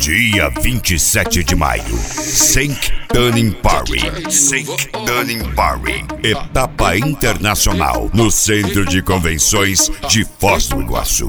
Dia 27 de maio, St. Dunning Parry, etapa internacional no Centro de Convenções de Foz do Iguaçu.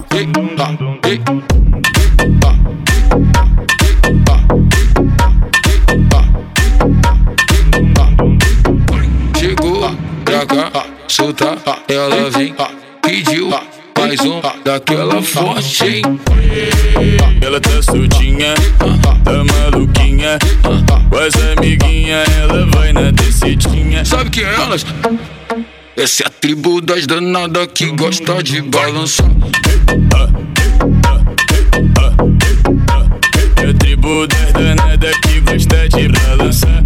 Chegou pra cá, solta, ela vem, pediu mais um daquela forte, hein? Ela tá soltinha, tá maluquinha, com as amiguinhas ela vai na descidinha. Sabe que elas? Essa é a tribo das danadas que gosta de balançar. É a tribo das danadas que gosta de balançar.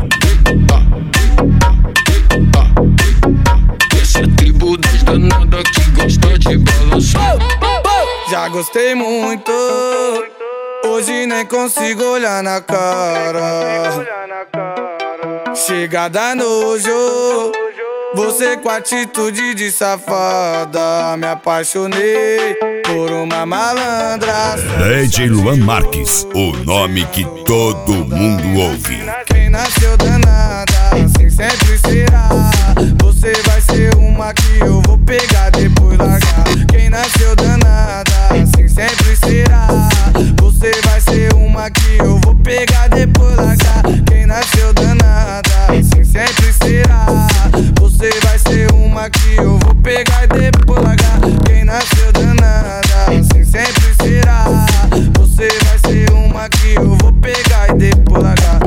Essa é a tribo das danadas que gosta de balançar. Já gostei muito, hoje nem consigo olhar na cara. Chegada nojo, você com atitude de safada. Me apaixonei por uma malandra. DJ Luan Marques, o nome que todo mundo ouve. Quem nasceu danada, assim sempre será. Você vai ser uma que eu vou pegar, depois largar. Quem nasceu danada, assim sempre será. Você vai ser uma que eu vou pegar, depois largar. Quem nasceu danada, assim sempre será. Você vai ser uma que eu vou pegar e depois largar. Quem nasceu danada, assim sempre será. Você vai ser uma que eu vou pegar e depois largar.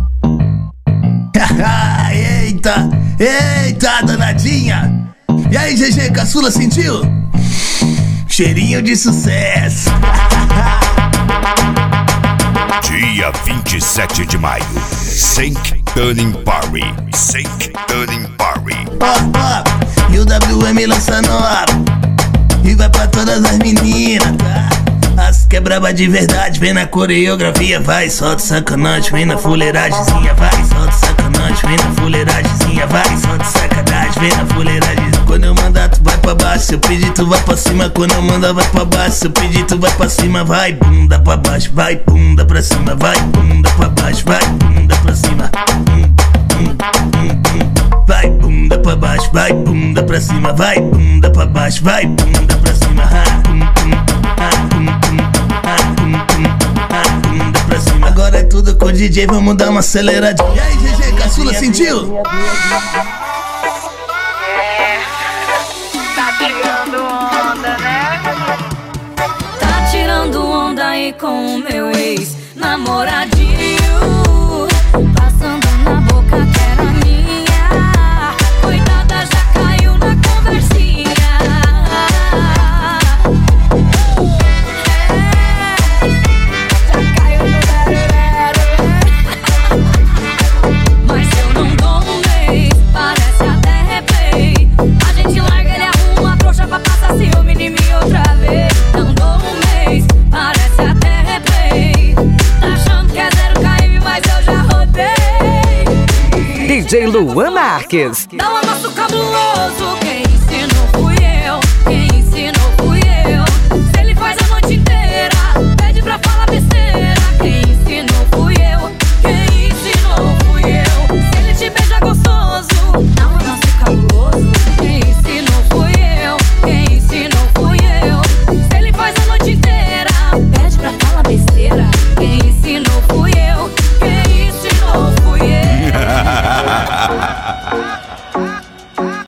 Eita, eita, danadinha. E aí, GG, caçula, sentiu? Cheirinho de sucesso. Dia 27 de maio, St. Dunning Parry, E o WM lança nova e vai pra todas as meninas, tá? As que é braba de verdade, vem na coreografia, vai, solta sacanagem, vem na fuleiragemzinha, vai, solta sacanagem, vem na fuleiragemzinha, vai, solta sacanagem, vem na fuleiragemzinha. Quando eu mandar tu vai pra baixo, se eu pedir tu vai pra cima. Quando eu mandar vai pra baixo, se eu pedir tu vai pra cima. Vai bunda pra baixo, vai bunda pra cima, vai bunda pra baixo, vai bunda pra cima. Vai bunda pra baixo, vai bunda pra cima, vai bunda pra baixo, vai bunda pra cima. Bunda pra cima. Agora é tudo com o DJ, vamos dar uma aceleradinha. E aí, GG, caçula, sentiu? Tá tirando onda, né? Tá tirando onda aí com o meu ex-namoradinho, passando na boca que era minha. Coitada, já caiu na conversinha. Já caiu no zero. Mas eu não dou um mês, parece até replay. A gente larga, ele arruma a trouxa pra passar ciúme em mim outra vez. Não dou um mês, parece até replay. Tá achando que é 0 km, mas eu já rodei. DJ Luan Marques. Dá um amasso cabuloso, quem ensinou fui eu. Quem ensinou fui eu. Se ele faz a noite inteira, pede pra falar besteira. Quem ensinou fui eu. Quem ensinou fui eu. Se ele te beija gostoso, dá um amasso cabuloso. Quem ensinou fui eu. Quem ensinou fui eu. Se ele faz a noite inteira, pede pra falar besteira. Quem ensinou fui eu. Quem ensinou fui eu.